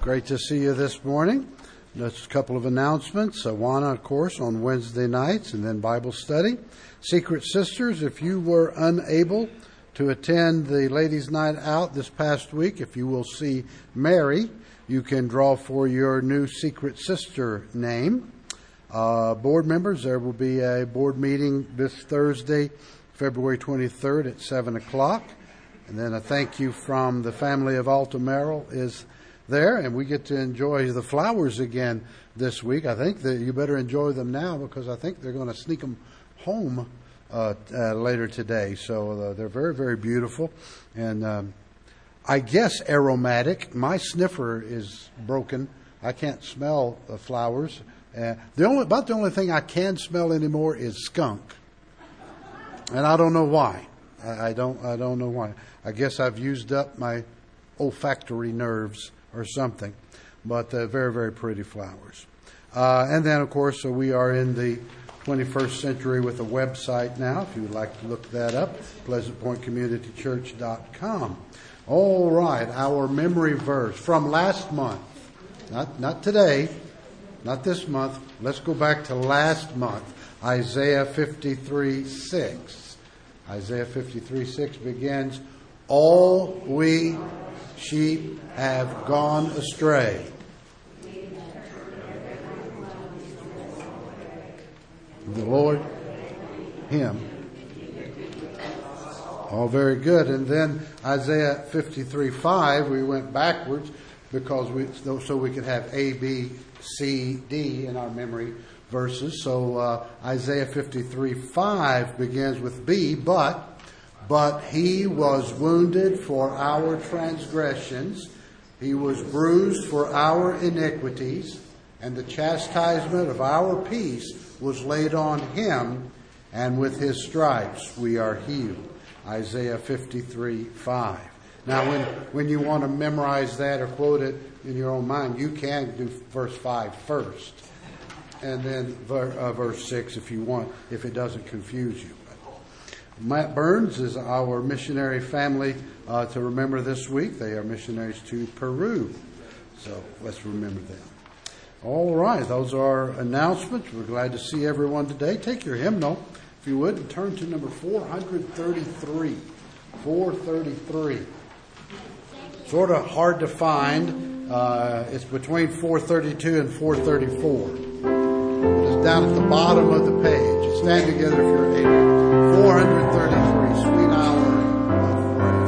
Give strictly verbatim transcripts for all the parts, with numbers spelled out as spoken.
Great to see you this morning. Just a couple of announcements. Awana, of course, on Wednesday nights, and then Bible study. Secret Sisters, if you were unable to attend the Ladies' Night Out this past week, if you will see Mary, you can draw for your new Secret Sister name. Uh, board members, there will be a board meeting this Thursday, February twenty-third at seven o'clock. And then a thank you from the family of Alta Merrill is there, and we get to enjoy the flowers again this week. I think that you better enjoy them now because I think they're going to sneak them home uh, uh, later today. So uh, they're very, very beautiful, and um, I guess aromatic. My sniffer is broken. I can't smell the flowers. Uh, the only about the only thing I can smell anymore is skunk, and I don't know why. I, I don't. I don't know why. I guess I've used up my olfactory nerves or something, but uh, very, very pretty flowers. Uh, and then, of course, so we are in the twenty-first century with a website now, if you would like to look that up, pleasant point community church dot com. All right, our memory verse from last month, not not today, not this month. Let's go back to last month, Isaiah fifty-three six. Isaiah fifty-three six begins, all we sheep have gone astray. The Lord, Him. All very good. And then Isaiah fifty-three five, we went backwards because we so we could have A, B, C, D in our memory verses. So uh, Isaiah fifty-three five begins with B, but But he was wounded for our transgressions, he was bruised for our iniquities, and the chastisement of our peace was laid on him, and with his stripes we are healed. Isaiah fifty-three five. Now, when, when you want to memorize that or quote it in your own mind, you can do verse five first, and then ver, uh, verse six if you want, if it doesn't confuse you. Matt Burns is our missionary family uh, to remember this week. They are missionaries to Peru. So let's remember them. All right, those are our announcements. We're glad to see everyone today. Take your hymnal, if you would, and turn to number four thirty-three. four thirty-three. Sort of hard to find. Uh, it's between four thirty-two and four thirty-four. It's down at the bottom of the page. Stand together if you're able. four thirty-three, Sweet Hour of Prayer.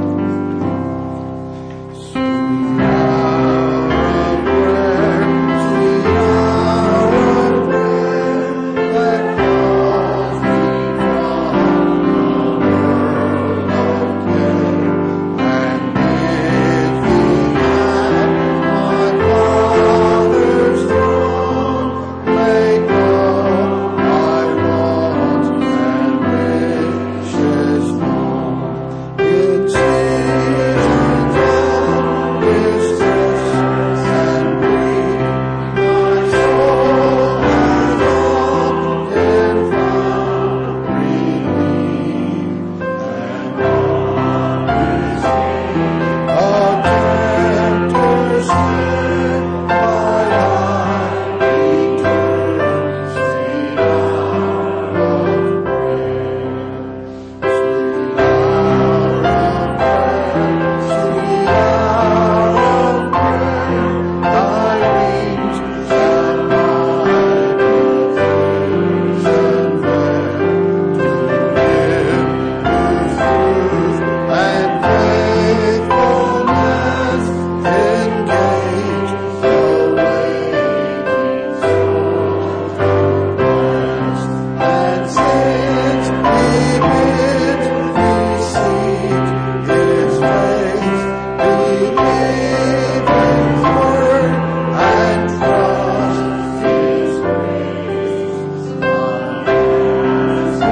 Sweet hour of prayer, sweet hour of prayer, that calls me from the world of care, and bids me at my Father's throne, make all I want and wishes known. In seasons of distress and grief, my soul has often found relief, and always a tempter snare my eye returns, sweet hour of prayer. Sweet hour of prayer, sweet hour of prayer, thy wings shall fly with ease and fare to him whose truth and faithfulness engage the waiting soul to rest. And since he bids me seek his face, believe his word and trust his grace. My hands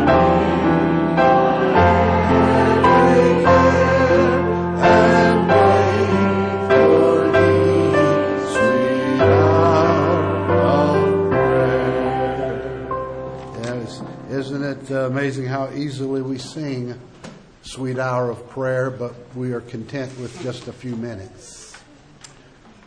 every care and wait for thee, sweet hour of prayer. Yes, isn't it uh, amazing how easily we sing Sweet Hour of Prayer, but we are content with just a few minutes.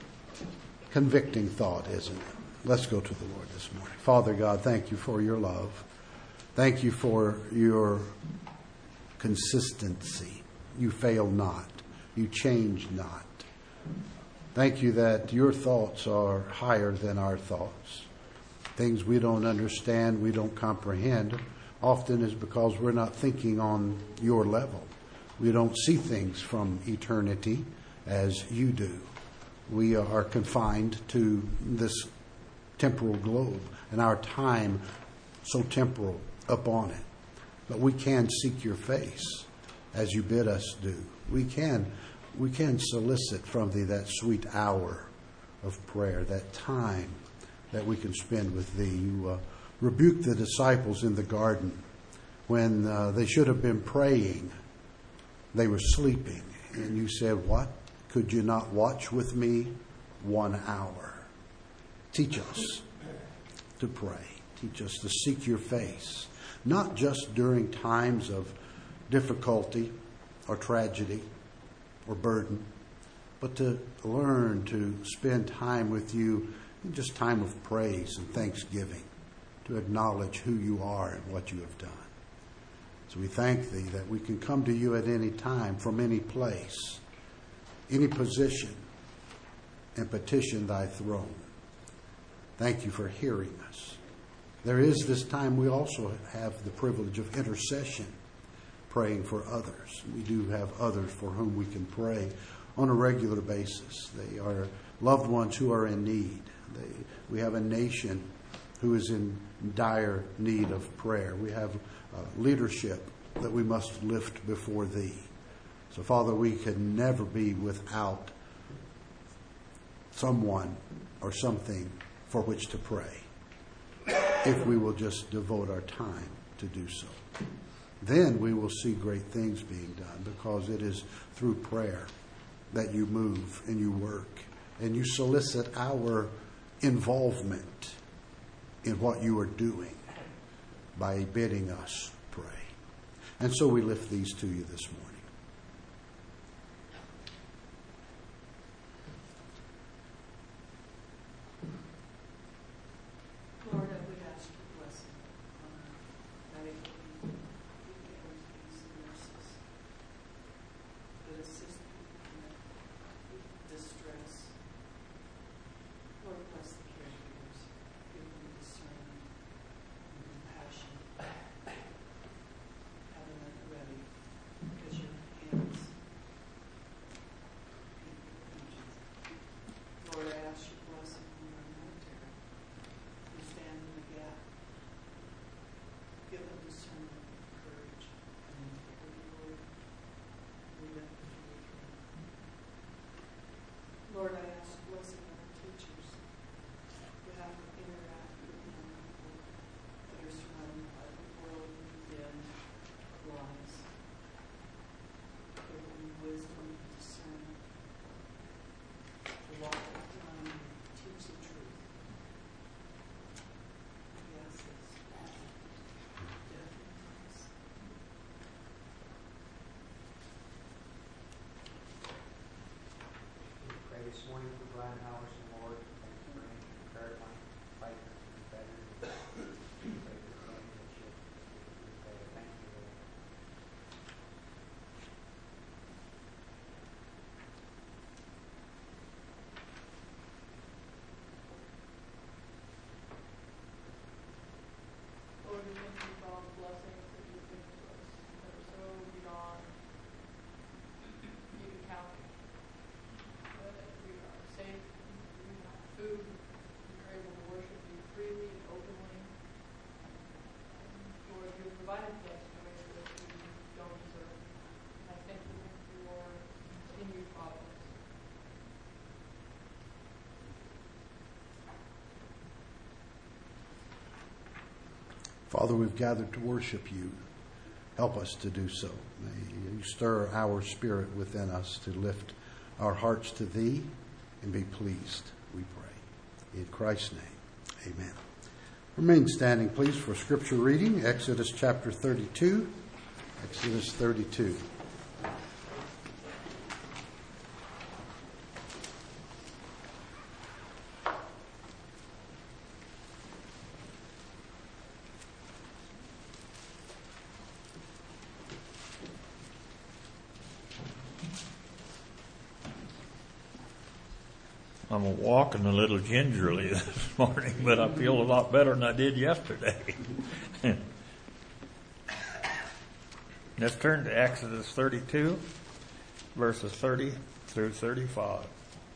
convicting thought, isn't it? Let's go to the Lord this morning. Father God, thank you for your love. Thank you for your consistency. You fail not. You change not. Thank you that your thoughts are higher than our thoughts. Things we don't understand, we don't comprehend, often is because we're not thinking on your level. We don't see things from eternity as you do. We are confined to this temporal globe, and our time so temporal upon it. But we can seek your face as you bid us do. We can we can solicit from thee that sweet hour of prayer, that time that we can spend with thee. You uh, rebuked the disciples in the garden when uh, they should have been praying. They were sleeping. And you said, what? Could you not watch with me one hour? Teach us to pray. Teach us to seek your face, not just during times of difficulty or tragedy or burden, but to learn to spend time with you in just time of praise and thanksgiving, to acknowledge who you are and what you have done. So we thank thee that we can come to you at any time, from any place, any position, and petition thy throne. Thank you for hearing us. There is this time we also have the privilege of intercession, praying for others. We do have others for whom we can pray on a regular basis. They are loved ones who are in need. They, we have a nation who is in dire need of prayer. We have uh, leadership that we must lift before thee. So, Father, we can never be without someone or something for which to pray, if we will just devote our time to do so. Then we will see great things being done, because it is through prayer that you move and you work and you solicit our involvement in what you are doing by bidding us pray. And so we lift these to you this morning. Lord, I would ask your blessing on our medical people, the M Ps and nurses that assist people in distress. Lord, bless the caregivers, give them discernment and compassion, having it ready, because your hands Lord, I ask your blessing on our military. We stand in the gap. Give them discernment, courage, and integrity, Lord. We lift them to you. Lord, I ask blessing on our teachers who have to interact with young people that are surrounded by the world and lies. Give them wisdom and discernment to walk with time and teach the truth. Yes, it's definitely. Pray this morning for Brian Halverson, Lord. Thank you for answering the prayer line. Fight for the better. Pray for family and children. Thank you, Lord. Lord, we thank you for all the blessings that you've given to us that are so beyond even counting. That we are safe, we have food, we are able to worship you freely and openly. And Lord, you've provided for us in ways that we don't deserve. And I thank you for your continued providence. Father, we've gathered to worship you. Help us to do so. May you stir our spirit within us to lift our hearts to thee and be pleased, we pray. In Christ's name, amen. Remain standing, please, for scripture reading. Exodus chapter thirty-two. Exodus thirty-two. I'm walking a little gingerly this morning, but I feel a lot better than I did yesterday. Let's turn to Exodus thirty-two, verses thirty through thirty-five.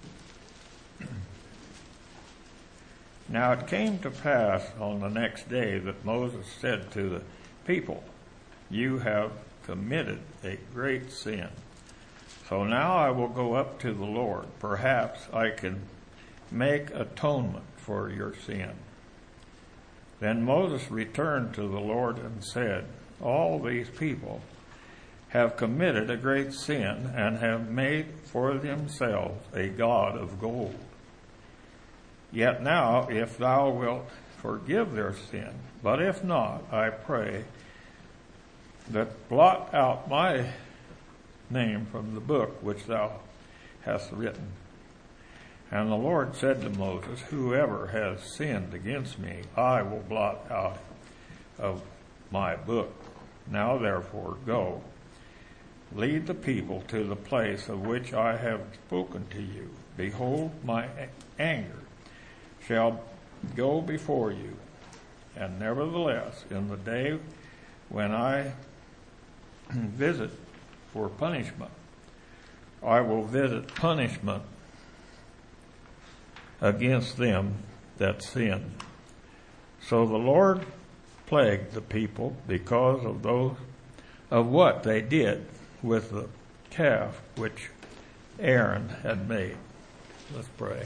Now it came to pass on the next day that Moses said to the people, "You have committed a great sin. So now I will go up to the Lord. Perhaps I can make atonement for your sin." Then Moses returned to the Lord and said, "All these people have committed a great sin and have made for themselves a god of gold. Yet now, if thou wilt forgive their sin, but if not, I pray that blot out my name from the book which thou hast written." And the Lord said to Moses, "Whoever has sinned against me, I will blot out of my book. Now therefore go, lead the people to the place of which I have spoken to you. Behold, my anger shall go before you, and nevertheless, in the day when I visit for punishment, I will visit punishment against them that sin." So the Lord plagued the people because of those of what they did with the calf which Aaron had made. Let's pray.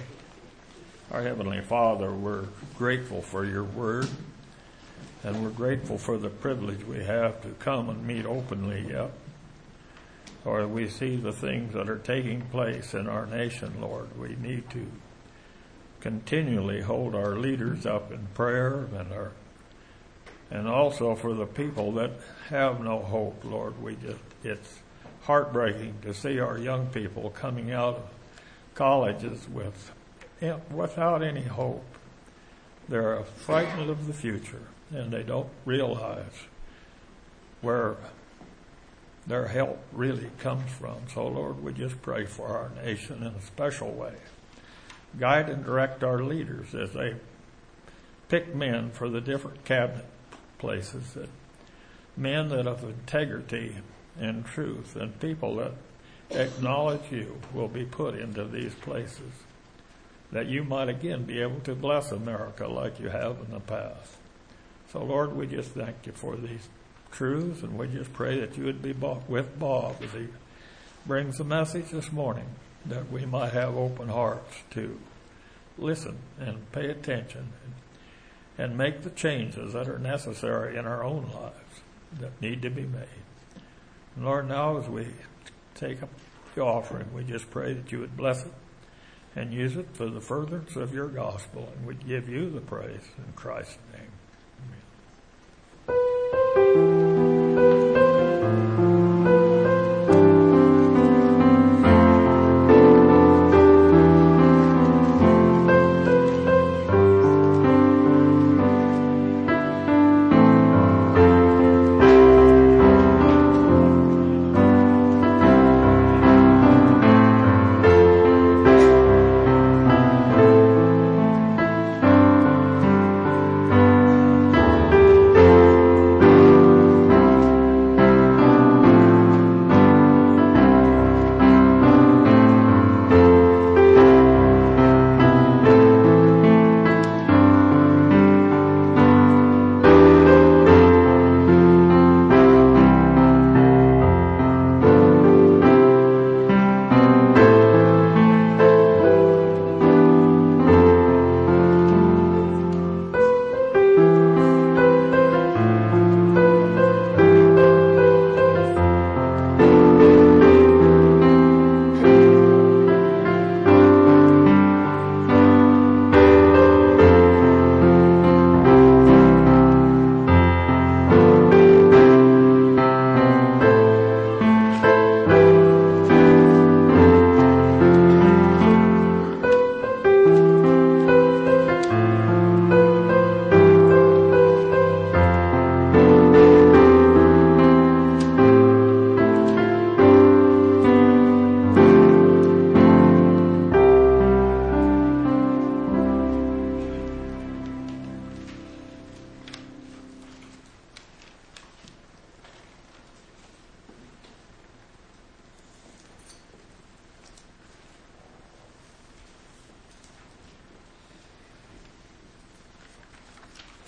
Our Heavenly Father, we're grateful for your word, and we're grateful for the privilege we have to come and meet openly yet. Lord, we see the things that are taking place in our nation, Lord. We need to continually hold our leaders up in prayer, and our and also for the people that have no hope, Lord. We just it's heartbreaking to see our young people coming out of colleges with without any hope. They're frightened of the future, and they don't realize where their help really comes from. So, Lord, we just pray for our nation in a special way. Guide and direct our leaders as they pick men for the different cabinet places, that men that of integrity and truth and people that acknowledge you will be put into these places, that you might again be able to bless America like you have in the past. So, Lord, we just thank you for these truths, and we just pray that you would be with Bob as he brings the message this morning, that we might have open hearts to listen and pay attention and, and make the changes that are necessary in our own lives that need to be made. And Lord, now as we take up the offering, we just pray that you would bless it and use it for the furtherance of your gospel, and we give you the praise in Christ's name. Thank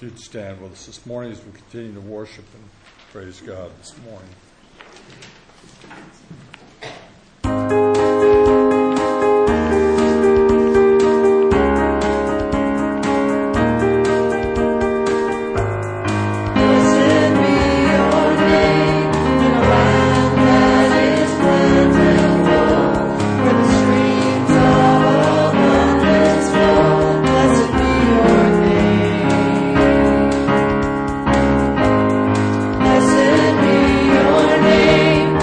you'd stand with us this morning as we continue to worship and praise God this morning. Blessed be your name.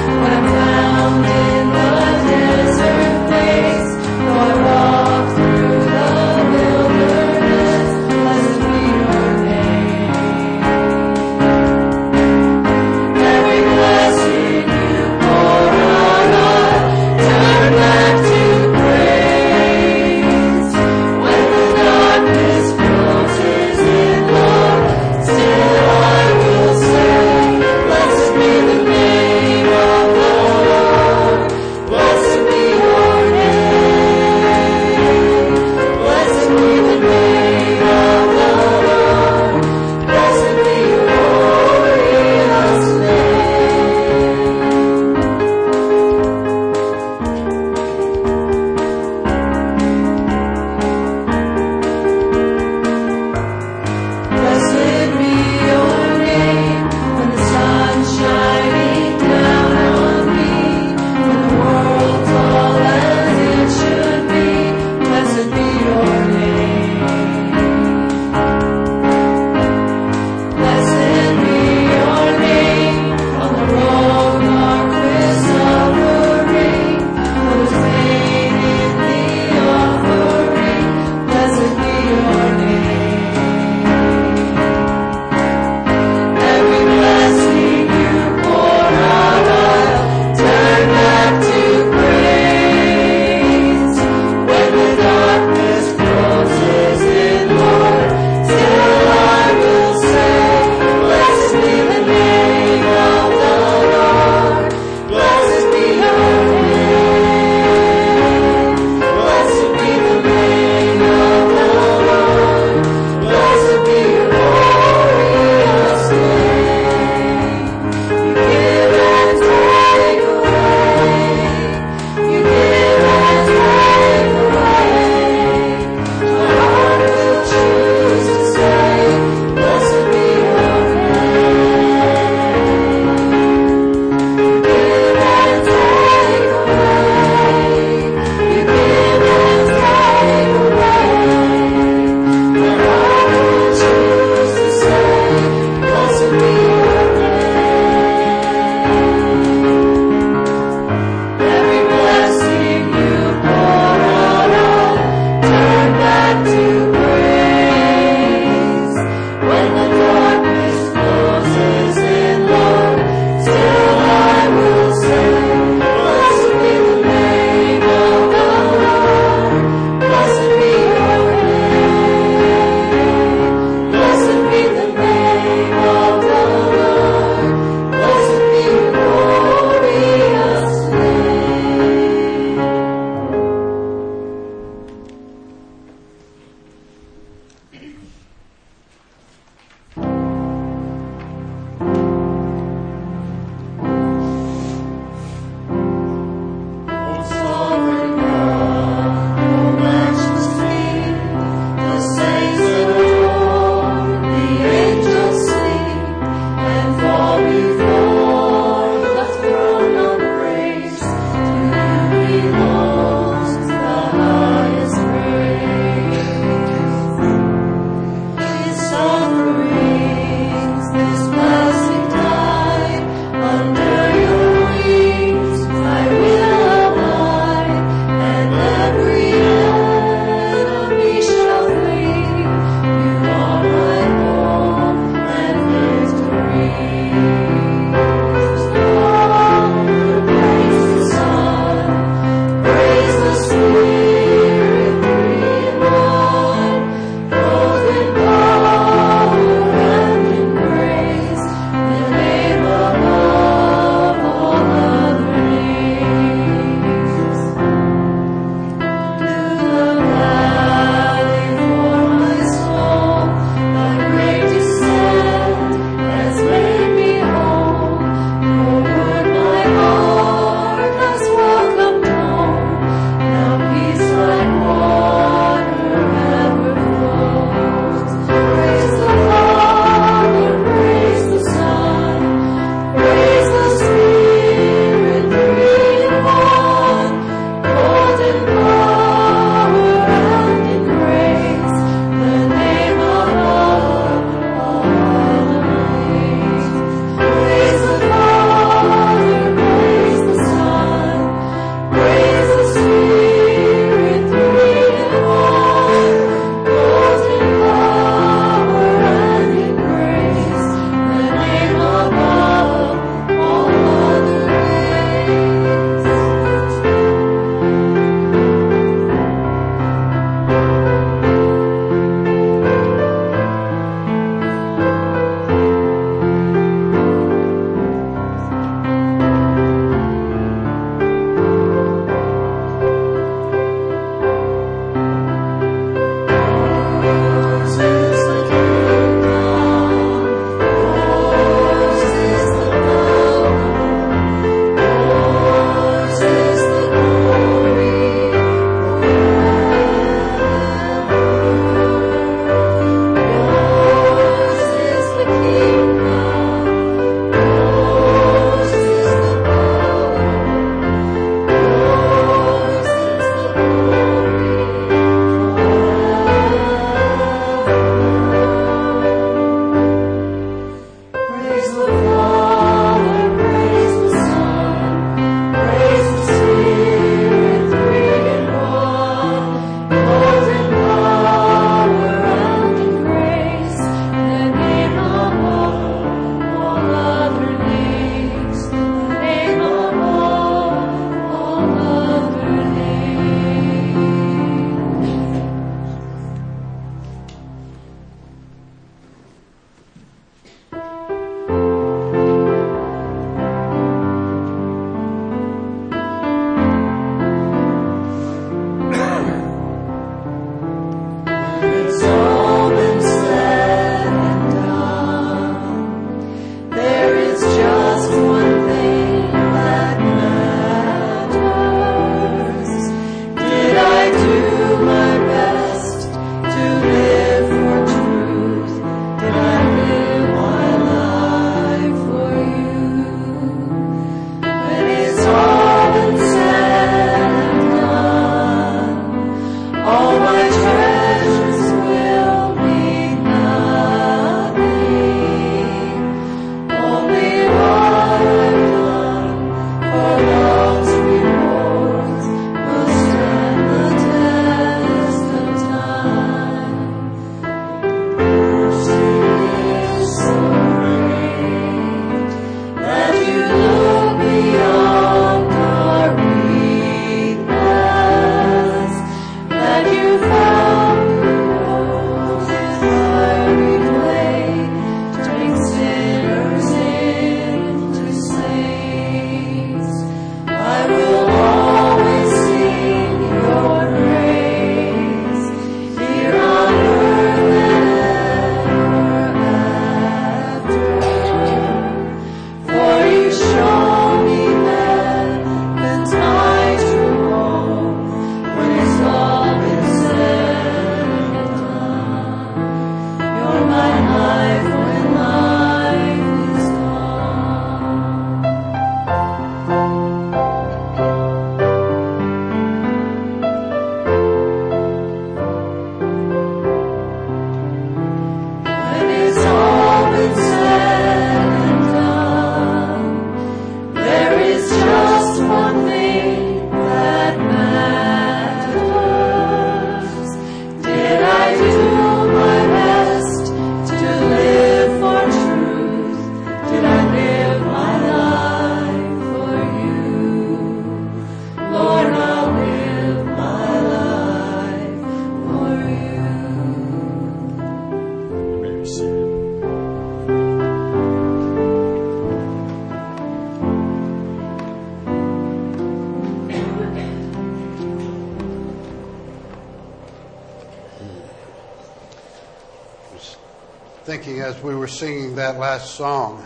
Thinking as we were singing that last song,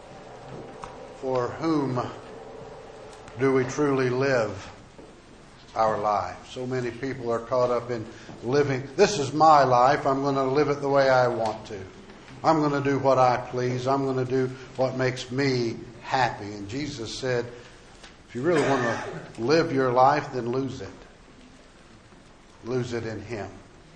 for whom do we truly live our lives? So many people are caught up in living, this is my life, I'm going to live it the way I want to. I'm going to do what I please. I'm going to do what makes me happy. And Jesus said, if you really want to live your life, then lose it. Lose it in Him.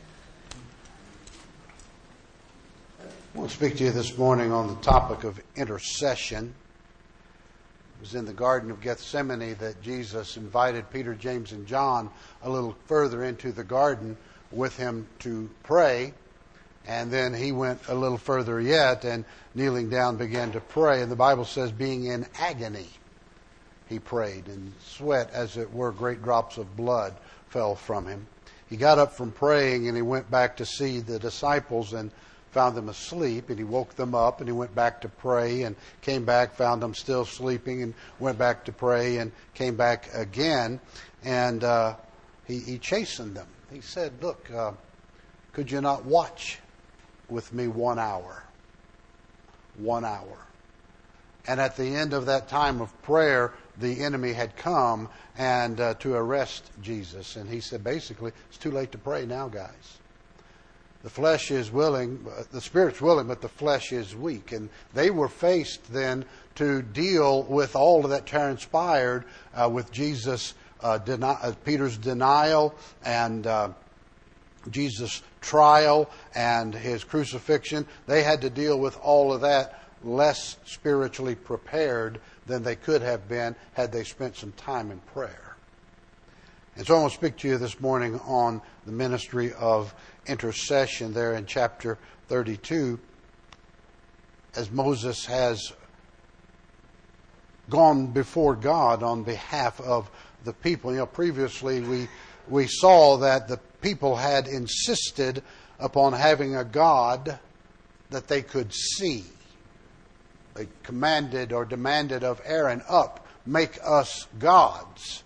I want to speak to you this morning on the topic of intercession. It was in the Garden of Gethsemane that Jesus invited Peter, James, and John a little further into the garden with him to pray. And then he went a little further yet and kneeling down began to pray. And the Bible says being in agony, he prayed. And sweat, as it were, great drops of blood fell from him. He got up from praying and he went back to see the disciples and found them asleep, and he woke them up, and he went back to pray, and came back, found them still sleeping, and went back to pray, and came back again, and uh, he, he chastened them. He said, look, uh, could you not watch with me one hour? One hour. And at the end of that time of prayer, the enemy had come and uh, to arrest Jesus, and he said, basically, it's too late to pray now, guys. The flesh is willing, the spirit's willing, but the flesh is weak. And they were faced then to deal with all of that transpired uh, with Jesus, uh, deni- uh, Peter's denial and uh, Jesus' trial and his crucifixion. They had to deal with all of that less spiritually prepared than they could have been had they spent some time in prayer. And so I want to speak to you this morning on the ministry of intercession there in chapter thirty-two, as Moses has gone before God on behalf of the people. You know, previously we we saw that the people had insisted upon having a God that they could see. They commanded or demanded of Aaron, up, make us gods.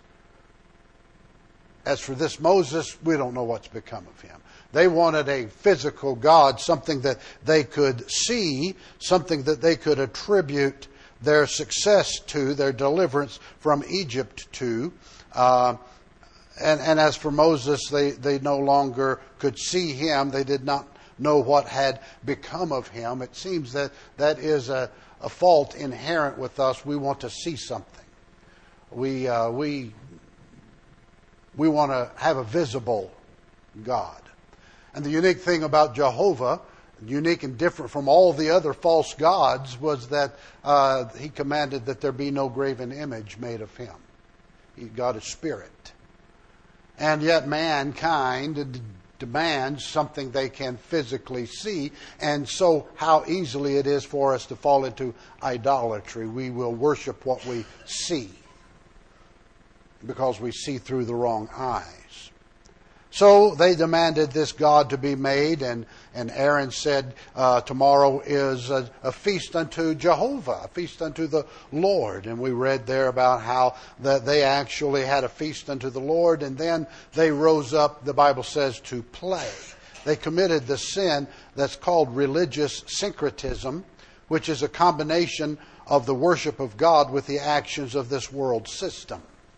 As for this Moses, we don't know what's become of him. They wanted a physical God, something that they could see, something that they could attribute their success to, their deliverance from Egypt to. Uh, and, and as for Moses, they, they no longer could see him. They did not know what had become of him. It seems that that is a, a fault inherent with us. We want to see something. We uh, we we want to have a visible God. And the unique thing about Jehovah, unique and different from all the other false gods, was that uh, he commanded that there be no graven image made of him. He, God is spirit. And yet mankind demands something they can physically see, and so how easily it is for us to fall into idolatry. We will worship what we see because we see through the wrong eyes. So they demanded this God to be made, and, and Aaron said, uh, tomorrow is a, a feast unto Jehovah, a feast unto the Lord. And we read there about how that they actually had a feast unto the Lord, and then they rose up, the Bible says, to play. They committed the sin that's called religious syncretism, which is a combination of the worship of God with the actions of this world system.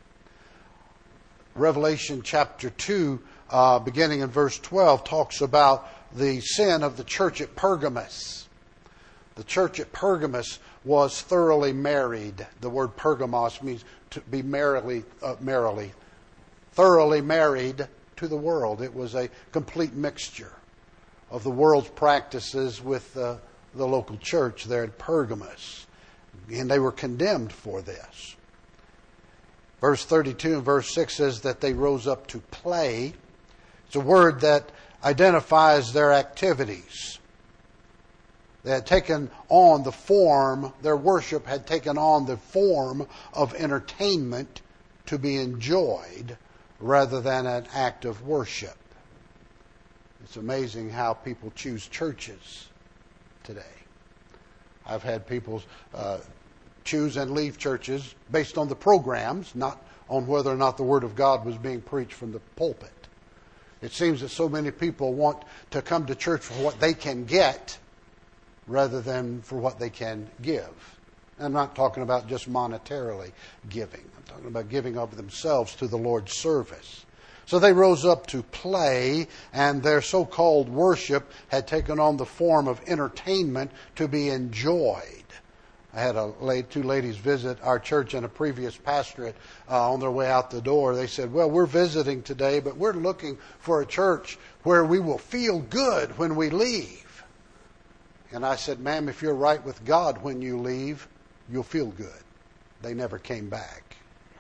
Revelation chapter two, Uh, beginning in verse twelve, talks about the sin of the church at Pergamos. The church at Pergamos was thoroughly married. The word Pergamos means to be merrily, uh, merrily, thoroughly married to the world. It was a complete mixture of the world's practices with uh, the local church there at Pergamos. And they were condemned for this. Verse thirty-two and verse six says that they rose up to play. It's a word that identifies their activities. They had taken on the form, their worship had taken on the form of entertainment to be enjoyed rather than an act of worship. It's amazing how people choose churches today. I've had people uh, choose and leave churches based on the programs, not on whether or not the Word of God was being preached from the pulpit. It seems that so many people want to come to church for what they can get rather than for what they can give. I'm not talking about just monetarily giving. I'm talking about giving of themselves to the Lord's service. So they rose up to play, and their so-called worship had taken on the form of entertainment to be enjoyed. I had a lady, two ladies visit our church in a previous pastorate uh, on their way out the door. They said, well, we're visiting today, but we're looking for a church where we will feel good when we leave. And I said, ma'am, if you're right with God when you leave, you'll feel good. They never came back.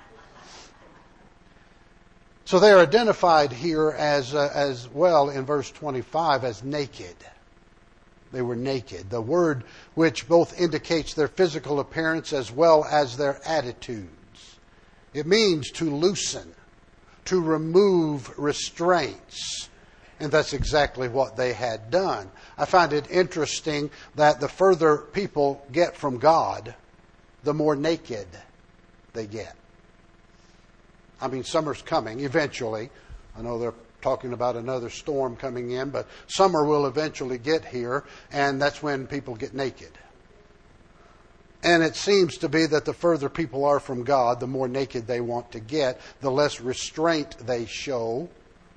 So they are identified here as, uh, as well in verse twenty-five as naked. They were naked. The word which both indicates their physical appearance as well as their attitudes. It means to loosen, to remove restraints. And that's exactly what they had done. I find it interesting that the further people get from God, the more naked they get. I mean, summer's coming eventually. I know they're talking about another storm coming in, but summer will eventually get here, and that's when people get naked. And it seems to be that the further people are from God, the more naked they want to get, the less restraint they show.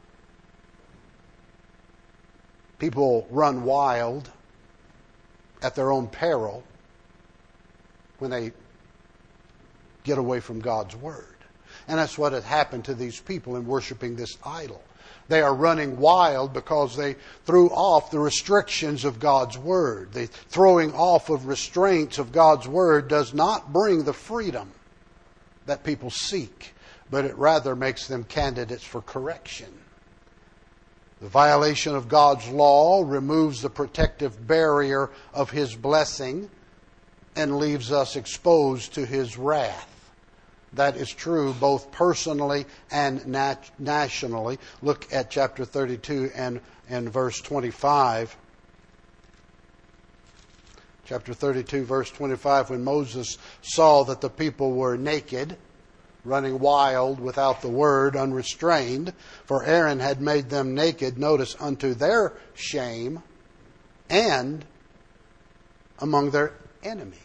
People run wild at their own peril when they get away from God's Word. And that's what had happened to these people in worshiping this idol. They are running wild because they threw off the restrictions of God's Word. The throwing off of restraints of God's Word does not bring the freedom that people seek, but it rather makes them candidates for correction. The violation of God's law removes the protective barrier of His blessing and leaves us exposed to His wrath. That is true both personally and nat- nationally. Look at chapter thirty-two and, and verse twenty-five. Chapter thirty-two, verse twenty-five, when Moses saw that the people were naked, running wild without the word, unrestrained, for Aaron had made them naked, notice, unto their shame and among their enemies.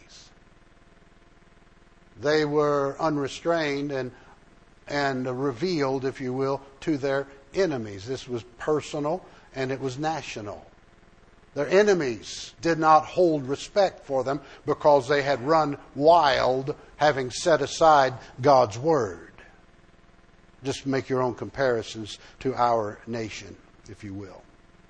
They were unrestrained and and revealed, if you will, to their enemies. This was personal and it was national. Their enemies did not hold respect for them because they had run wild, having set aside God's Word. Just make your own comparisons to our nation. if you will.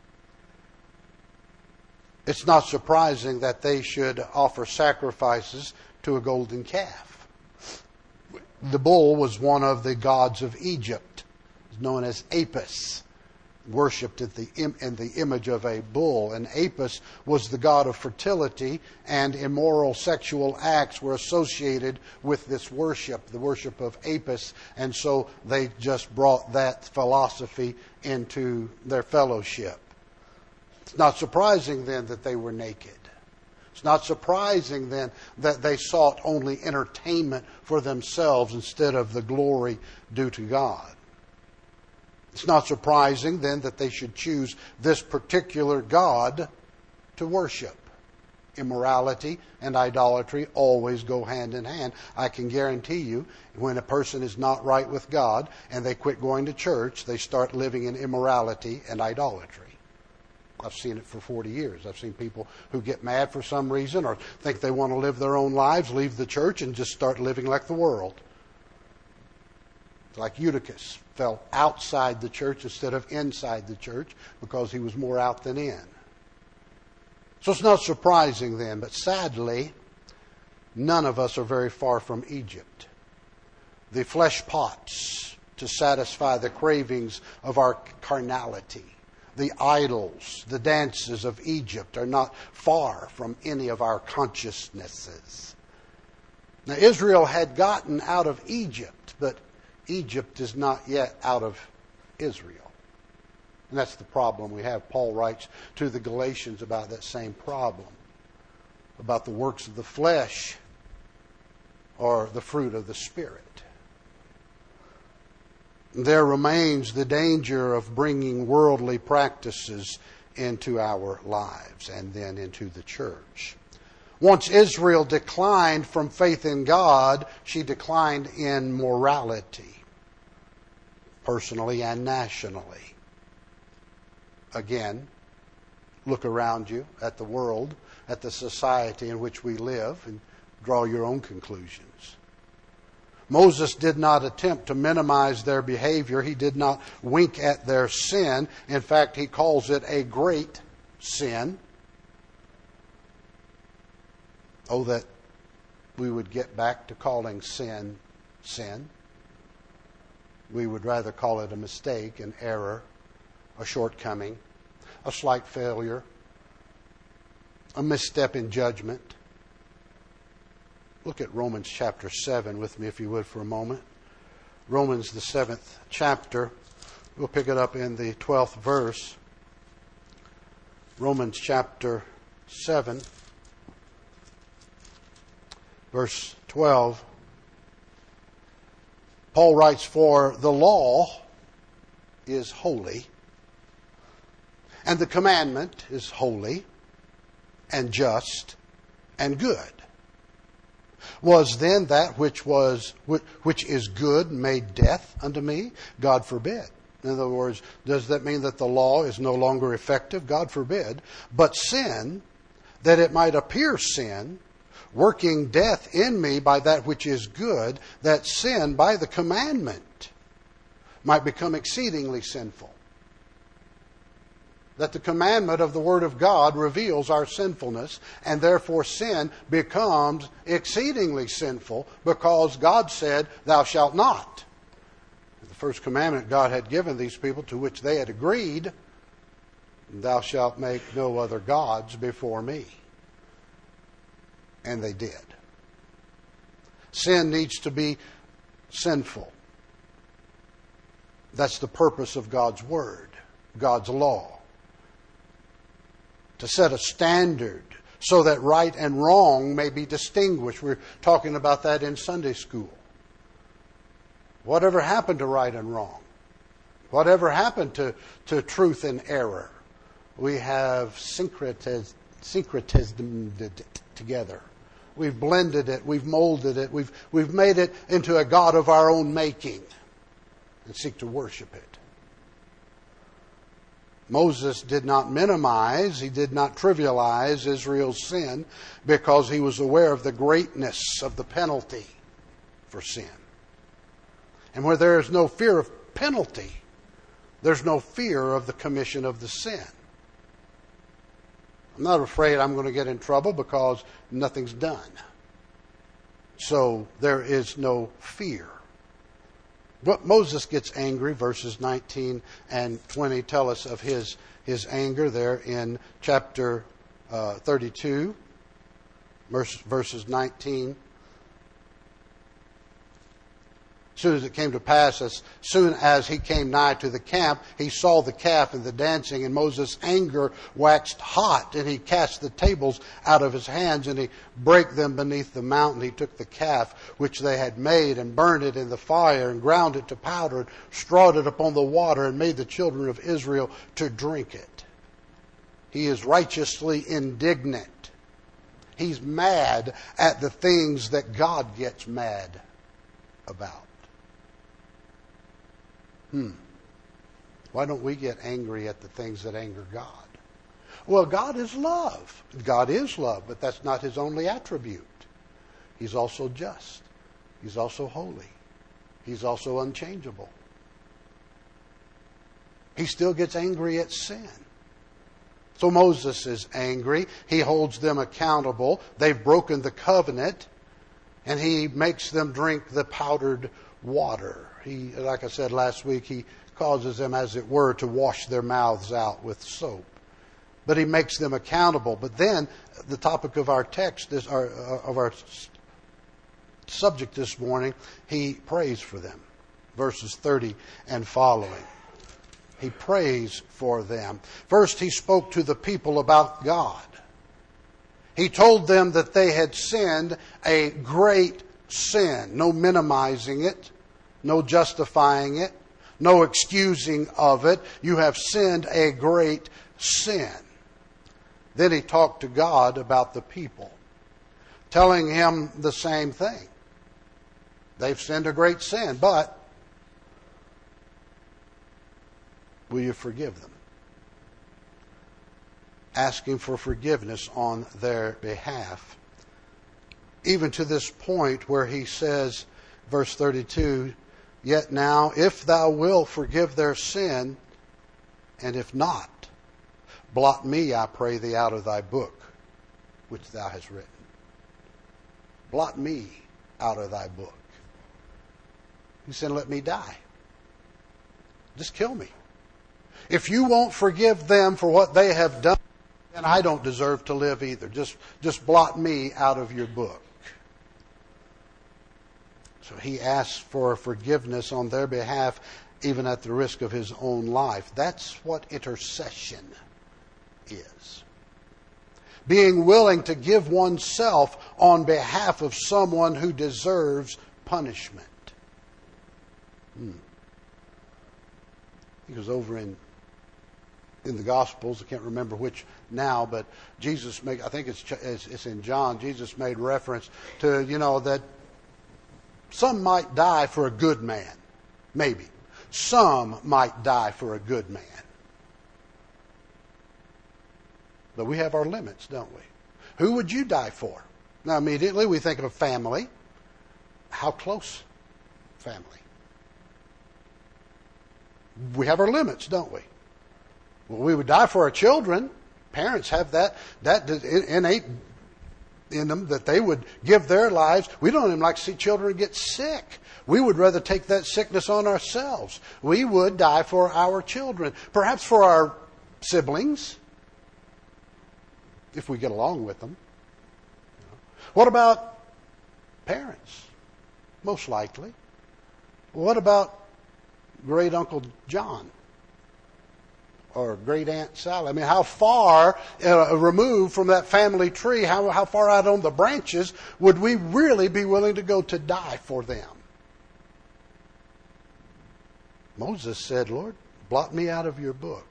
It's not surprising that they should offer sacrifices to a golden calf. The bull was one of the gods of Egypt, known as Apis, worshipped at the im- in the image of a bull. And Apis was the god of fertility, and immoral sexual acts were associated with this worship, the worship of Apis. And so they just brought that philosophy into their fellowship. It's not surprising then that they were naked. It's not surprising then that they sought only entertainment for themselves instead of the glory due to God. It's not surprising then that they should choose this particular God to worship. Immorality and idolatry always go hand in hand. I can guarantee you, when a person is not right with God and they quit going to church, they start living in immorality and idolatry. I've seen it for forty years. I've seen people who get mad for some reason or think they want to live their own lives, leave the church, and just start living like the world. Like Eutychus fell outside the church instead of inside the church because he was more out than in. So it's not surprising then, but sadly, none of us are very far from Egypt. The flesh pots to satisfy the cravings of our carnality. The idols, the dances of Egypt are not far from any of our consciousnesses. Now, Israel had gotten out of Egypt, but Egypt is not yet out of Israel. And that's the problem we have. Paul writes to the Galatians about that same problem, about the works of the flesh or the fruit of the Spirit. There remains the danger of bringing worldly practices into our lives and then into the church. Once Israel declined from faith in God, she declined in morality, personally and nationally. Again, look around you at the world, at the society in which we live, and draw your own conclusions. Moses did not attempt to minimize their behavior. He did not wink at their sin. In fact, he calls it a great sin. Oh, that we would get back to calling sin, sin. We would rather call it a mistake, an error, a shortcoming, a slight failure, a misstep in judgment. Look at Romans chapter seven with me, if you would, for a moment. Romans, the seventh chapter. We'll pick it up in the twelfth verse. Romans chapter seven, verse twelve. Paul writes, "For the law is holy, and the commandment is holy, and just, and good. Was then that which was which is good made death unto me? God forbid." In other words, does that mean that the law is no longer effective? God forbid. But sin, that it might appear sin, working death in me by that which is good, that sin by the commandment might become exceedingly sinful. That the commandment of the Word of God reveals our sinfulness, and therefore sin becomes exceedingly sinful because God said, "Thou shalt not." The first commandment God had given these people, to which they had agreed, "Thou shalt make no other gods before me." And they did. Sin needs to be sinful. That's the purpose of God's Word, God's law. To set a standard so that right and wrong may be distinguished. We're talking about that in Sunday school. Whatever happened to right and wrong? Whatever happened to, to truth and error? We have syncretized, syncretized it together. We've blended it. We've molded it. We've, we've made it into a God of our own making and seek to worship it. Moses did not minimize, he did not trivialize Israel's sin because he was aware of the greatness of the penalty for sin. And where there is no fear of penalty, There's no fear of the commission of the sin. I'm not afraid I'm going to get in trouble because nothing's done. So there is no fear. But Moses gets angry. Verses nineteen and twenty tell us of his, his anger there in chapter uh, thirty-two, verse, verses nineteen. As soon as it came to pass, as soon as he came nigh to the camp, he saw the calf and the dancing, and Moses' anger waxed hot, and he cast the tables out of his hands, and he brake them beneath the mountain. He took the calf which they had made, and burned it in the fire, and ground it to powder, and strawed it upon the water, and made the children of Israel to drink it. He is righteously indignant. He's mad at the things that God gets mad about. Hmm. Why don't we get angry at the things that anger God? Well, God is love. God is love, but that's not His only attribute. He's also just. He's also holy. He's also unchangeable. He still gets angry at sin. So Moses is angry. He holds them accountable. They've broken the covenant, and he makes them drink the powdered water. He, like I said last week, he causes them, as it were, to wash their mouths out with soap. But he makes them accountable. But then the topic of our text, is, our, of our subject this morning, he prays for them. Verses thirty and following. He prays for them. First, he spoke to the people about God. He told them that they had sinned a great sin. No minimizing it. No justifying it. No excusing of it. You have sinned a great sin. Then he talked to God about the people, telling him the same thing. They've sinned a great sin, but will you forgive them? Asking for forgiveness on their behalf. Even to this point where he says, verse thirty-two, yet now, if thou wilt forgive their sin, and if not, blot me, I pray thee, out of thy book, which thou hast written. Blot me out of thy book. He said, let me die. Just kill me. If you won't forgive them for what they have done, then I don't deserve to live either. Just, just blot me out of your book. So he asks for forgiveness on their behalf, even at the risk of his own life. That's what intercession is. Being willing to give oneself on behalf of someone who deserves punishment. Hmm. He goes over in in the Gospels, I can't remember which now, but Jesus made, I think it's it's in John, Jesus made reference to, you know, that some might die for a good man. Maybe. Some might die for a good man. But we have our limits, don't we? Who would you die for? Now, immediately we think of family. How close family? We have our limits, don't we? Well, we would die for our children. Parents have that, that innate in them that they would give their lives. We don't even like to see children get sick. We would rather take that sickness on ourselves. We would die for our children. Perhaps for our siblings, if we get along with them. What about parents? Most likely. What about great Uncle John? Or great Aunt Sally? I mean, how far uh, removed from that family tree, how, how far out on the branches would we really be willing to go to die for them? Moses said, Lord, blot me out of your book.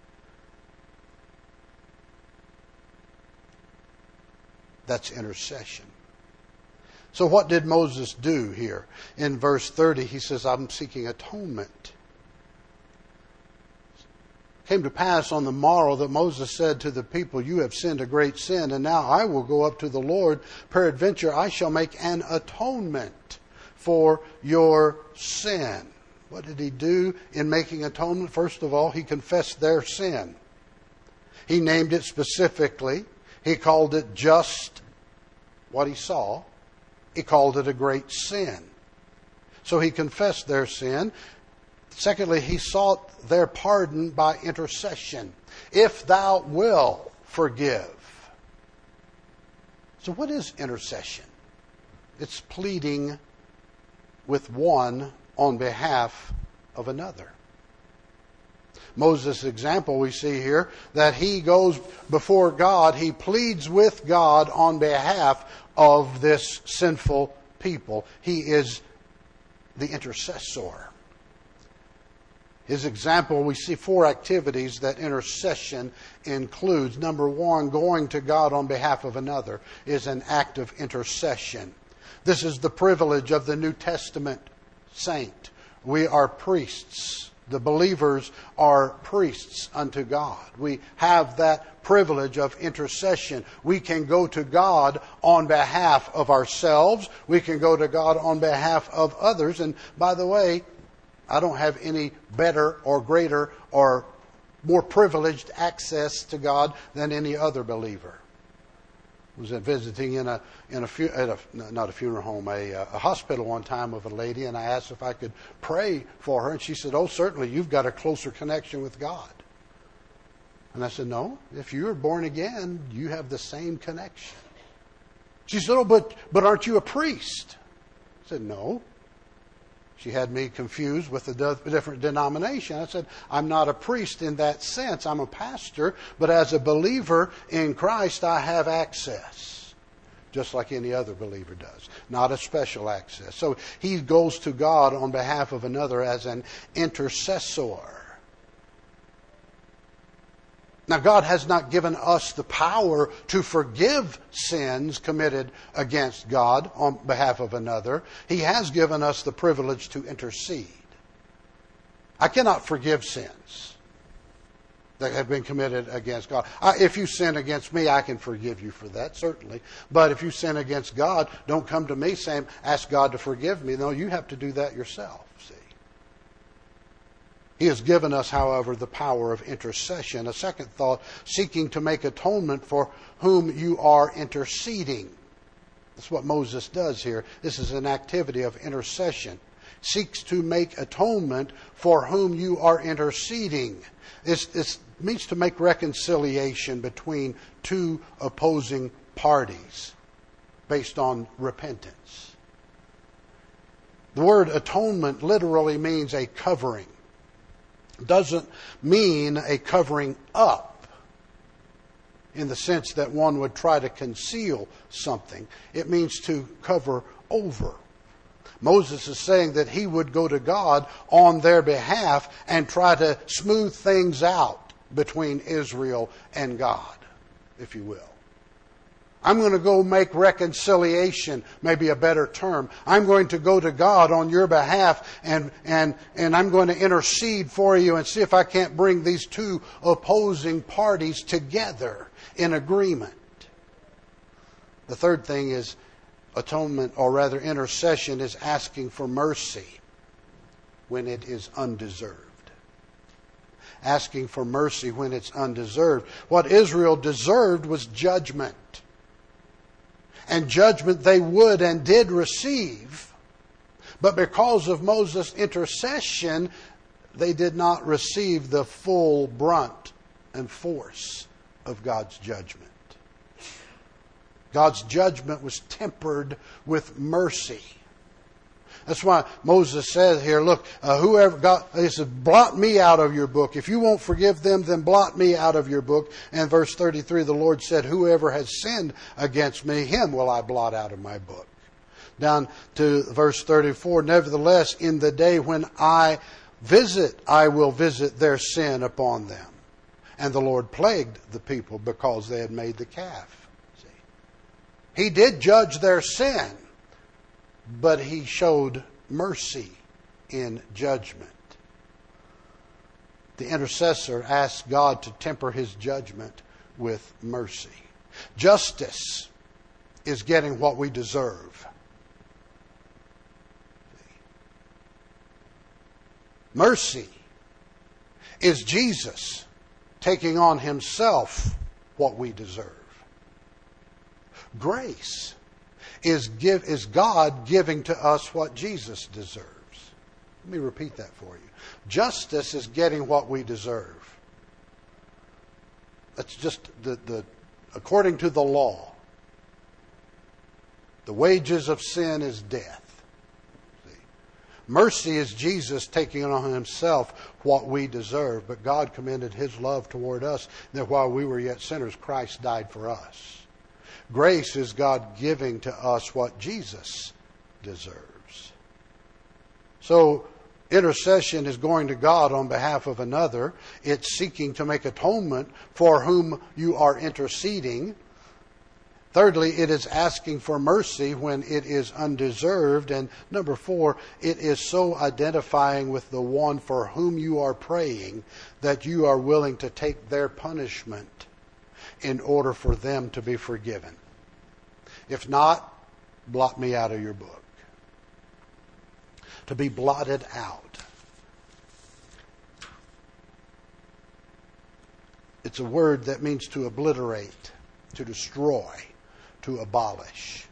That's intercession. So what did Moses do here? In verse thirty, he says, I'm seeking atonement. It came to pass on the morrow that Moses said to the people, you have sinned a great sin, and now I will go up to the Lord. Peradventure I shall make an atonement for your sin. What did he do in making atonement? First of all, he confessed their sin. He named it specifically. He called it just what he saw. He called it a great sin. So he confessed their sin. Secondly, he sought their pardon by intercession. If thou will forgive. So what is intercession? It's pleading with one on behalf of another. Moses' example we see here, that he goes before God, he pleads with God on behalf of this sinful people. He is the intercessor. His example, we see four activities that intercession includes. Number one, going to God on behalf of another is an act of intercession. This is the privilege of the New Testament saint. We are priests. The believers are priests unto God. We have that privilege of intercession. We can go to God on behalf of ourselves. We can go to God on behalf of others. And by the way, I don't have any better or greater or more privileged access to God than any other believer. I was visiting in a in a, at a not a funeral home, a, a hospital one time with a lady, and I asked if I could pray for her, and she said, "Oh, certainly, you've got a closer connection with God." And I said, "No, if you are born again, you have the same connection." She said, "Oh, but but aren't you a priest?" I said, "No." She had me confused with a different denomination. I said, "I'm not a priest in that sense. I'm a pastor, but as a believer in Christ, I have access, just like any other believer does. Not a special access." So he goes to God on behalf of another as an intercessor. Now, God has not given us the power to forgive sins committed against God on behalf of another. He has given us the privilege to intercede. I cannot forgive sins that have been committed against God. I, if you sin against me, I can forgive you for that, certainly. But if you sin against God, don't come to me saying, "Ask God to forgive me." No, you have to do that yourself, see. He has given us, however, the power of intercession. A second thought, seeking to make atonement for whom you are interceding. That's what Moses does here. This is an activity of intercession. Seeks to make atonement for whom you are interceding. This, this means to make reconciliation between two opposing parties based on repentance. The word atonement literally means a covering. Doesn't mean a covering up in the sense that one would try to conceal something. It means to cover over. Moses is saying that he would go to God on their behalf and try to smooth things out between Israel and God, if you will. I'm going to go make reconciliation, maybe a better term. I'm going to go to God on your behalf and, and, and I'm going to intercede for you and see if I can't bring these two opposing parties together in agreement. The third thing is atonement, or rather intercession, is asking for mercy when it is undeserved. Asking for mercy when it's undeserved. What Israel deserved was judgment. And judgment they would and did receive. But because of Moses' intercession, they did not receive the full brunt and force of God's judgment. God's judgment was tempered with mercy. That's why Moses says here, look, uh, whoever God, he says, blot me out of your book. If you won't forgive them, then blot me out of your book. And verse thirty-three, the Lord said, whoever has sinned against me, him will I blot out of my book. Down to verse thirty-four, nevertheless, in the day when I visit, I will visit their sin upon them. And the Lord plagued the people because they had made the calf. See? He did judge their sin, but he showed mercy in judgment. The intercessor asked God to temper his judgment with mercy. Justice is getting what we deserve. Mercy is Jesus taking on himself what we deserve. Grace is give is God giving to us what Jesus deserves. Let me repeat that for you. Justice is getting what we deserve. That's just the, the according to the law. The wages of sin is death. See? Mercy is Jesus taking on himself what we deserve. But God commended his love toward us, that while we were yet sinners, Christ died for us. Grace is God giving to us what Jesus deserves. So, intercession is going to God on behalf of another. It's seeking to make atonement for whom you are interceding. Thirdly, it is asking for mercy when it is undeserved. And number four, it is so identifying with the one for whom you are praying that you are willing to take their punishment in order for them to be forgiven. If not, blot me out of your book. To be blotted out. It's a word that means to obliterate, to destroy, to abolish.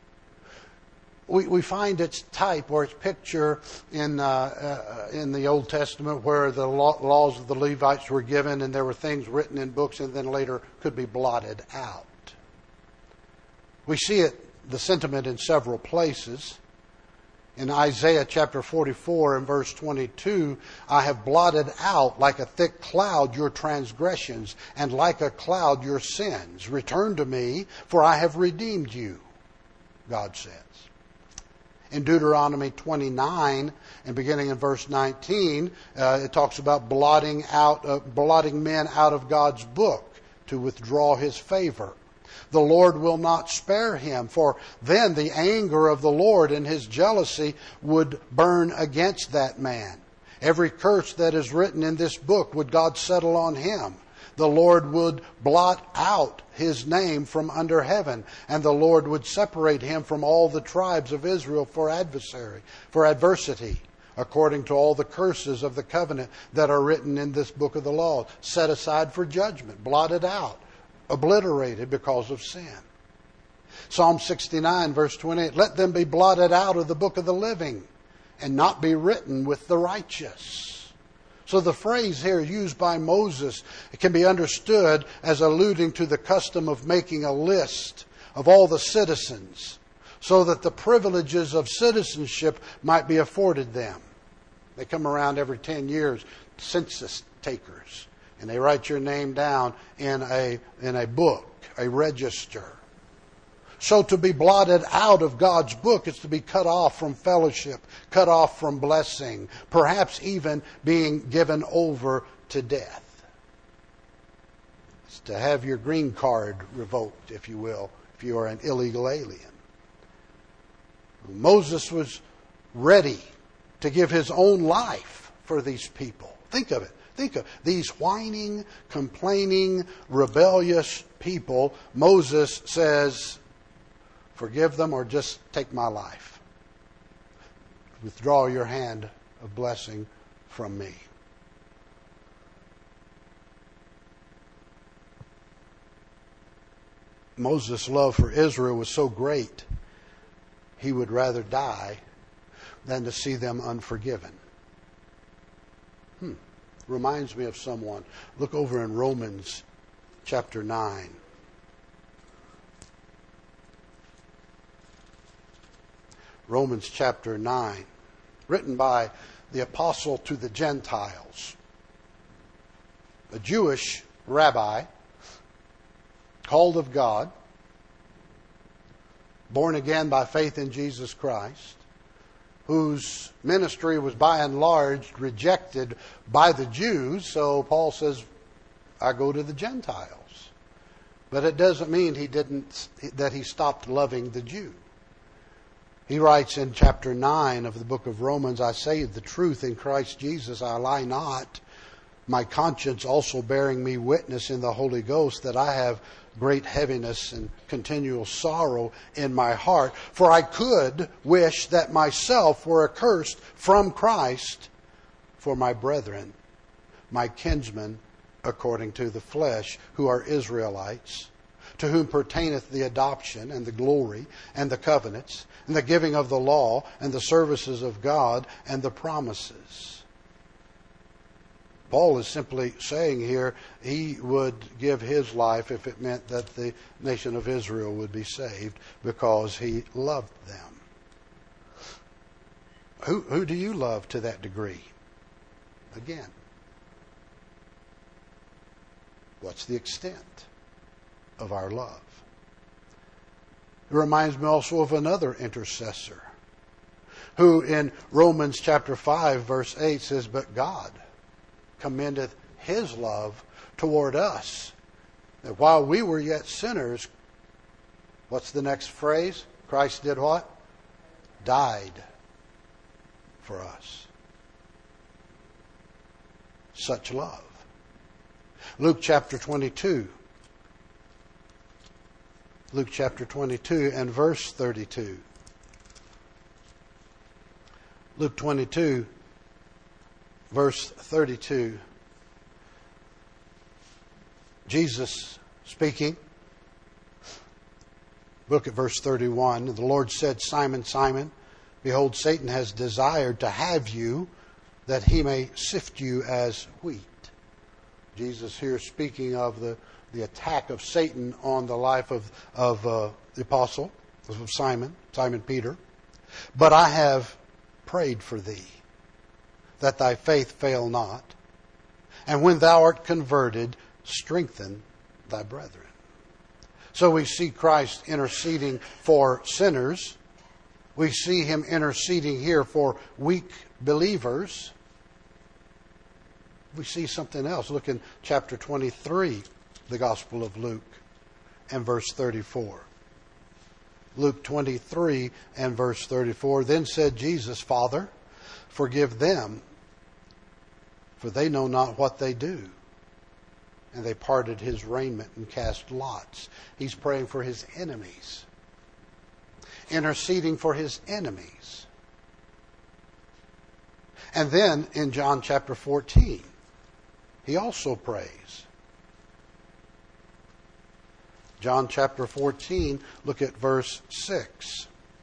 We we find its type or its picture in uh, uh, in the Old Testament, where the law, laws of the Levites were given, and there were things written in books, and then later could be blotted out. We see it, the sentiment, in several places. In Isaiah chapter forty-four and verse twenty-two, I have blotted out like a thick cloud your transgressions, and like a cloud your sins. Return to me, for I have redeemed you, God says. In Deuteronomy twenty-nine, and beginning in verse nineteen, uh, it talks about blotting out, uh, blotting men out of God's book to withdraw his favor. The Lord will not spare him, for then the anger of the Lord and his jealousy would burn against that man. Every curse that is written in this book would God settle on him. The Lord would blot out his name from under heaven, and the Lord would separate him from all the tribes of Israel for adversary, for adversity, according to all the curses of the covenant that are written in this book of the law, set aside for judgment, blotted out, obliterated because of sin. Psalm sixty-nine verse twenty-eight, let them be blotted out of the book of the living and not be written with the righteous. So the phrase here used by Moses, it can be understood as alluding to the custom of making a list of all the citizens so that the privileges of citizenship might be afforded them. They come around every ten years, census takers. And they write your name down in a in a book, a register. So to be blotted out of God's book is to be cut off from fellowship, cut off from blessing, perhaps even being given over to death. It's to have your green card revoked, if you will, if you are an illegal alien. Moses was ready to give his own life for these people. Think of it. Think of these whining, complaining, rebellious people. Moses says, forgive them or just take my life. Withdraw your hand of blessing from me. Moses' love for Israel was so great, he would rather die than to see them unforgiven. Hmm. Reminds me of someone. Look over in Romans chapter nine. Romans chapter nine, written by the apostle to the Gentiles, a Jewish rabbi, called of God, born again by faith in Jesus Christ, whose ministry was by and large rejected by the Jews. So Paul says, I go to the Gentiles. But it doesn't mean he didn't, that he stopped loving the Jew. He writes in chapter nine of the book of Romans, I say the truth in Christ Jesus, I lie not. My conscience also bearing me witness in the Holy Ghost that I have great heaviness and continual sorrow in my heart. For I could wish that myself were accursed from Christ for my brethren, my kinsmen according to the flesh, who are Israelites, to whom pertaineth the adoption and the glory and the covenants and the giving of the law and the services of God and the promises. Paul is simply saying here he would give his life if it meant that the nation of Israel would be saved because he loved them. Who, who do you love to that degree? Again, what's the extent of our love? It reminds me also of another intercessor who in Romans chapter five verse eight says, "But God commendeth his love toward us, that while we were yet sinners," what's the next phrase? Christ did what? Died for us. Such love. Luke chapter twenty-two. Luke chapter twenty-two and verse thirty-two. Luke twenty-two, verse thirty-two. Jesus speaking. Look at verse thirty-one. The Lord said, "Simon, Simon, behold, Satan has desired to have you, that he may sift you as wheat." Jesus here speaking of the, the attack of Satan on the life of, of uh, the apostle, of Simon, Simon Peter. "But I have prayed for thee, that thy faith fail not. And when thou art converted, strengthen thy brethren." So we see Christ interceding for sinners. We see him interceding here for weak believers. We see something else. Look in chapter twenty-three, the Gospel of Luke, and verse thirty-four. Luke twenty-three and verse thirty-four. "Then said Jesus, Father, forgive them, for they know not what they do. And they parted his raiment and cast lots." He's praying for his enemies. Interceding for his enemies. And then in John chapter fourteen, he also prays. John chapter fourteen, look at verse six.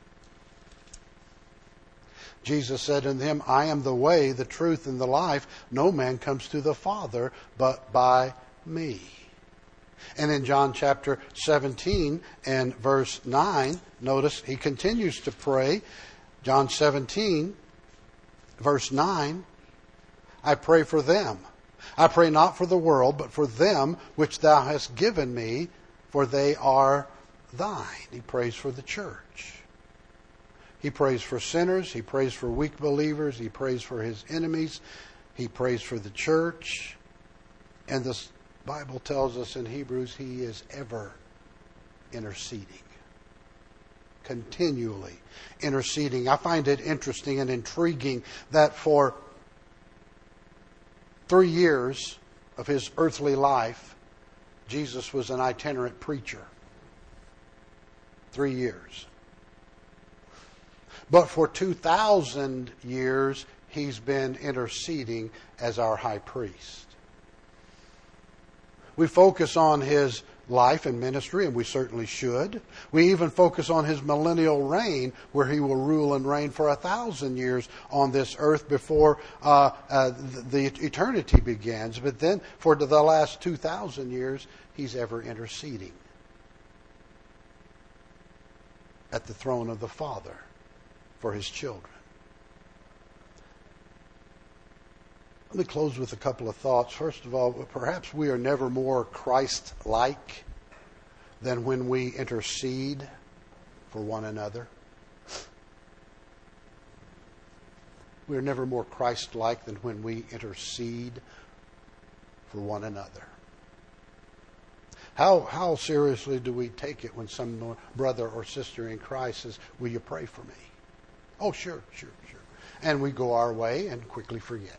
Jesus said unto him, "I am the way, the truth, and the life. No man comes to the Father but by me." And in John chapter seventeen and verse nine, notice he continues to pray. John seventeen, verse nine, "I pray for them. I pray not for the world, but for them which thou hast given me, for they are thine." He prays for the church. He prays for sinners. He prays for weak believers. He prays for his enemies. He prays for the church. And the Bible tells us in Hebrews he is ever interceding. Continually interceding. I find it interesting and intriguing that for three years of his earthly life, Jesus was an itinerant preacher. Three years. But for two thousand years, he's been interceding as our high priest. We focus on his life and ministry, and we certainly should. We even focus on his millennial reign, where he will rule and reign for a thousand years on this earth before uh, uh, the, the eternity begins. But then for the last two thousand years, he's ever interceding at the throne of the Father for his children. Let me close with a couple of thoughts. First of all, perhaps we are never more Christ-like than when we intercede for one another. We are never more Christ-like than when we intercede for one another. How how seriously do we take it when some brother or sister in Christ says, "Will you pray for me?" "Oh, sure, sure, sure." And we go our way and quickly forget.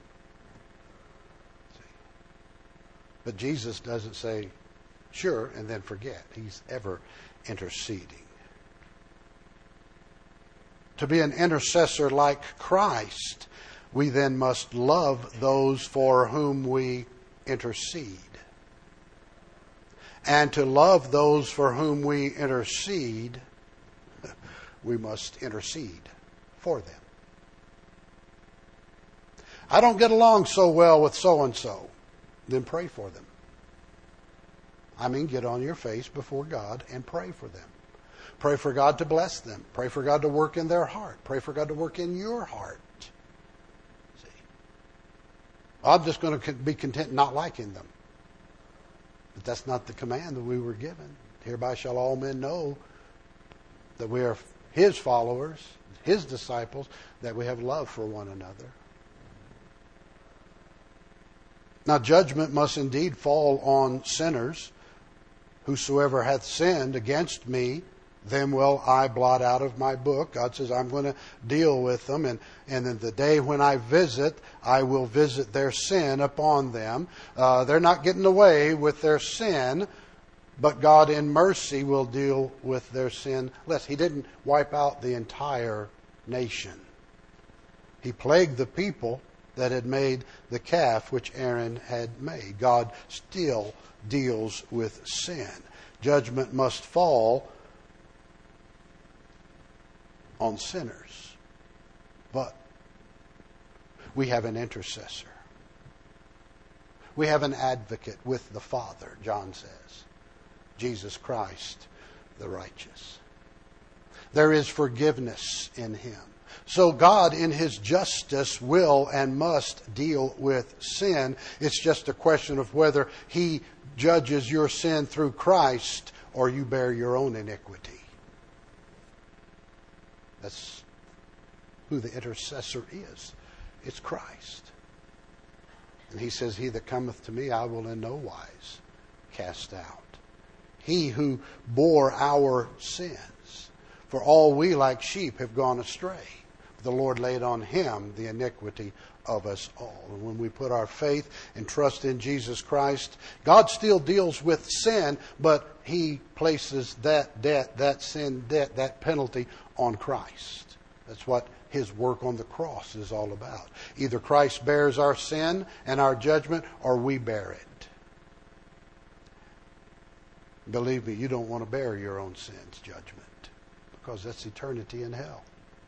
But Jesus doesn't say, "Sure," and then forget. He's ever interceding. To be an intercessor like Christ, We then must love those for whom we intercede. And to love those for whom we intercede, we must intercede for them. I don't get along so well with so-and-so. Then pray for them. I mean, get on your face before God and pray for them. Pray for God to bless them. Pray for God to work in their heart. Pray for God to work in your heart. See? I'm just going to be content not liking them. But that's not the command that we were given. Hereby shall all men know that we are His followers, His disciples, that we have love for one another. Now judgment must indeed fall on sinners. Whosoever hath sinned against me, them will I blot out of my book. God says, I'm going to deal with them. And, and then the day when I visit, I will visit their sin upon them. Uh, they're not getting away with their sin, but God in mercy will deal with their sin less. He didn't wipe out the entire nation. He plagued the people that had made the calf which Aaron had made. God still deals with sin. Judgment must fall on sinners. But we have an intercessor. We have an advocate with the Father, John says. Jesus Christ, the righteous. There is forgiveness in Him. So God, in His justice, will and must deal with sin. It's just a question of whether He judges your sin through Christ or you bear your own iniquity. That's who the intercessor is. It's Christ. And He says, He that cometh to me, I will in no wise cast out. He who bore our sins. For all we like sheep have gone astray. The Lord laid on Him the iniquity of us all. And when we put our faith and trust in Jesus Christ, God still deals with sin, but He places that debt, that sin debt, that penalty on Christ. That's what His work on the cross is all about. Either Christ bears our sin and our judgment, or we bear it. Believe me, you don't want to bear your own sin's judgment, because that's eternity in hell.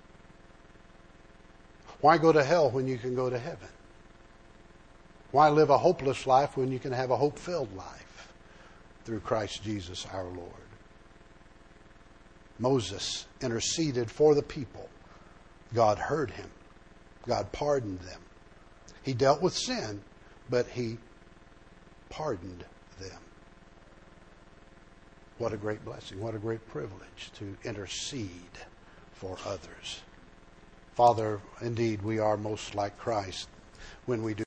Why go to hell when you can go to heaven? Why live a hopeless life when you can have a hope-filled life through Christ Jesus our Lord? Moses interceded for the people. God heard him. God pardoned them. He dealt with sin, but He pardoned them. What a great blessing. What a great privilege to intercede for others. Father, indeed, we are most like Christ when we do.